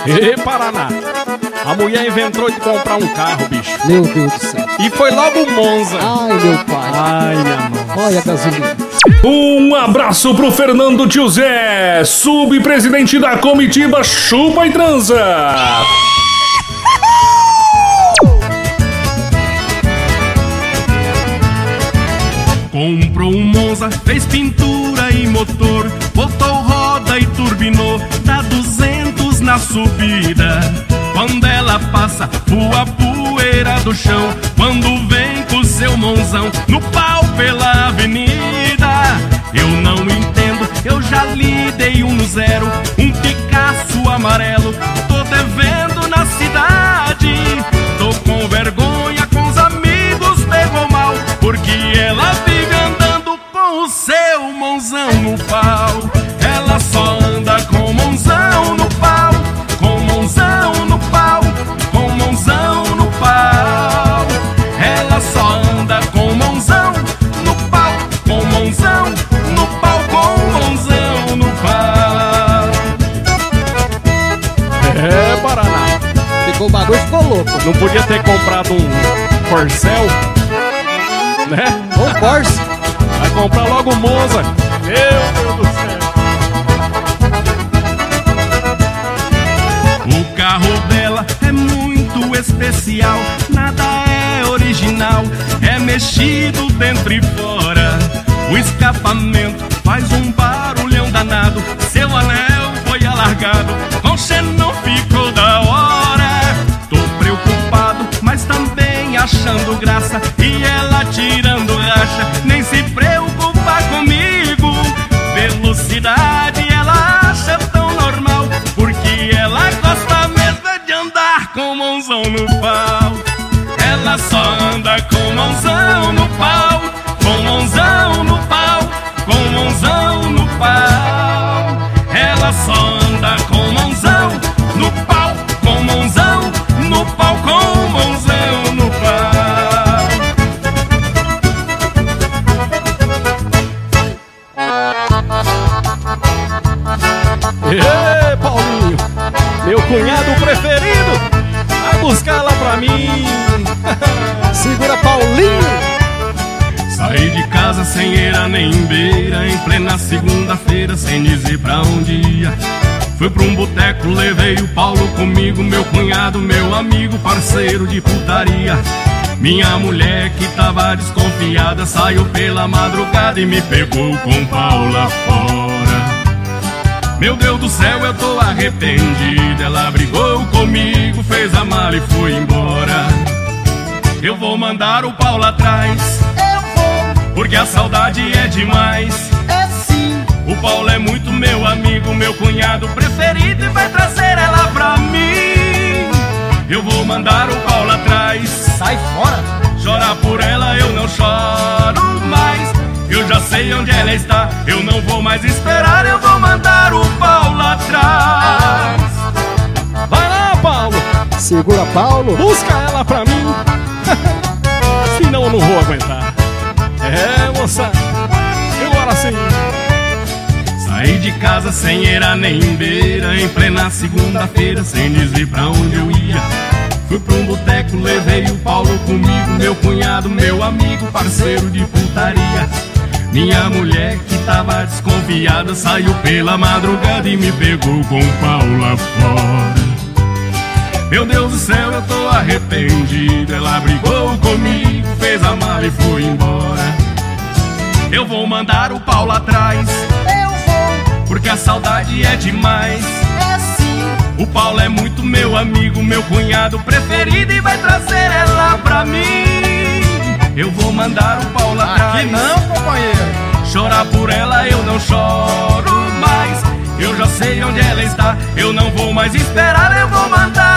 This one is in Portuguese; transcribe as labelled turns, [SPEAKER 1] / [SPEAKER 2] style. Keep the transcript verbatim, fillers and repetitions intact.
[SPEAKER 1] Ê, Paraná, a mulher inventou de comprar um carro, bicho.
[SPEAKER 2] Meu Deus do céu.
[SPEAKER 1] E foi logo o Monza.
[SPEAKER 2] Ai, meu pai.
[SPEAKER 1] Ai, minha mãe.
[SPEAKER 2] Olha a gasolina.
[SPEAKER 3] Um abraço pro Fernando Tio Zé, subpresidente da comitiva Chupa e Transa.
[SPEAKER 4] Comprou um Monza, fez pintura e motor, botou roda e turbinou, dá duzentos na subida. Quando ela passa, voa a poeira do chão, quando vem com seu Monzão no pau pela avenida. Eu não entendo, eu já lhe dei um no zero, um Picasso amarelo, tô devendo na cidade. Tô com vergonha, com os amigos pegou mal, porque ela vive andando com o seu Monzão no pau. Ela só anda com Monzão no pau, com Monzão no pau, com Monzão no pau. Ela só anda com Monzão no pau, com Monzão no pau, com Monzão no pau.
[SPEAKER 1] É, Paraná.
[SPEAKER 2] Ficou o bagulho, ficou louco.
[SPEAKER 1] Não podia ter comprado um Corcel, né?
[SPEAKER 2] Um Corsa.
[SPEAKER 1] Vai comprar logo o Monza. Meu Deus do céu.
[SPEAKER 4] O carro dela é muito especial, nada é original, é mexido dentro e fora. O escapamento faz um barulhão danado, seu anel foi alargado, com não ficou da hora. Tô preocupado, mas também achando graça, e ela tirando racha, nem se preocupa comigo. Velocidade ela acha tão normal, porque ela gosta mesmo de andar com Monzão no pau. Ela só anda com Monzão no pau, com Monzão no pau, com Monzão no pau. Ela só anda com Monzão no pau, com Monzão no pau, com Monzão no pau.
[SPEAKER 1] Ê, Paulinho, meu cunhado preferido, vai buscar lá pra mim.
[SPEAKER 2] Segura, Paulinho.
[SPEAKER 4] Saí de casa sem eira nem beira, em plena segunda-feira, sem dizer pra onde ia. Fui pra um boteco, levei o Paulo comigo, meu cunhado, meu amigo, parceiro de putaria. Minha mulher que tava desconfiada saiu pela madrugada e me pegou com o pau lá fora. Meu Deus do céu, eu tô arrependido. Ela brigou comigo, fez a mala e foi embora. Eu vou mandar o pau lá atrás,
[SPEAKER 2] Eu vou.
[SPEAKER 4] porque a saudade é demais.
[SPEAKER 2] É sim.
[SPEAKER 4] O Paulo é muito meu amigo, meu cunhado preferido, e vai trazer ela pra mim. Eu vou mandar o Paulo atrás,
[SPEAKER 2] Sai fora.
[SPEAKER 4] chorar por ela eu não choro mais. Eu já sei onde ela está, eu não vou mais esperar, eu vou mandar o Paulo atrás.
[SPEAKER 1] Vai lá, Paulo,
[SPEAKER 2] Segura, Paulo.
[SPEAKER 1] busca ela pra mim. Senão eu não vou aguentar. É, moça, agora sim.
[SPEAKER 4] Saí de casa sem eira nem beira, em plena segunda-feira, sem dizer pra onde eu ia. Fui pra um boteco, levei o Paulo comigo, meu cunhado, meu amigo, parceiro de putaria. Minha mulher que tava desconfiada saiu pela madrugada e me pegou com o pau lá fora. Meu Deus do céu, eu tô arrependido. Ela brigou comigo, fez a mala e foi embora. Eu vou mandar o Paulo atrás,
[SPEAKER 2] Eu vou.
[SPEAKER 4] porque a saudade é demais.
[SPEAKER 2] É sim.
[SPEAKER 4] O Paulo é muito meu amigo, meu cunhado preferido, e vai trazer ela pra mim. Eu vou mandar o Paulo atrás.
[SPEAKER 2] Aqui não, companheiro.
[SPEAKER 4] Chorar por ela eu não choro mais. Eu já sei onde ela está, eu não vou mais esperar, eu vou mandar